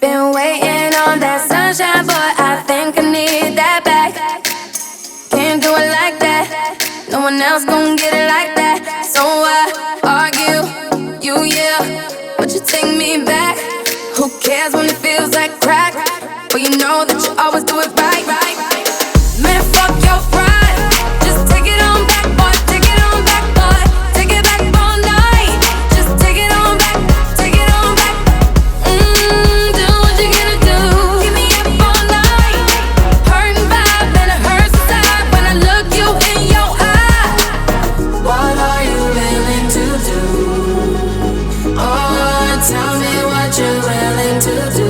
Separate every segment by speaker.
Speaker 1: Been waiting on that sunshine, but I think I need that back. Can't do it like that. No one else gon' get it like that. So I argue, you yeah, but you take me back. Who cares when it feels like crack? But you know that you always do it right. Man, fuck your pride. Just take it on back, boy. Take it on back, boy. Take it back all night. Just take it on back. Take it on back. Do what you gotta do. Keep me up all night. Hurting vibe and it hurts inside when I look you in your eye. What are you willing to do? Oh, tell me what you're willing to do.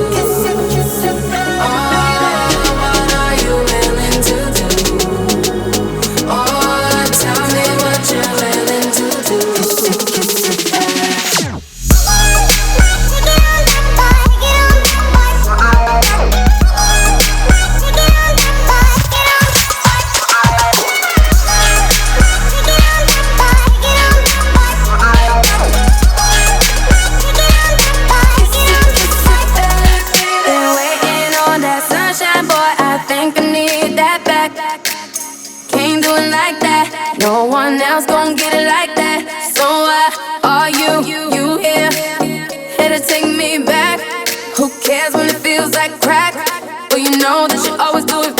Speaker 1: No one else gon' get it like that. So why are you here to take me back? Who cares when it feels like crack? But you know that you always do it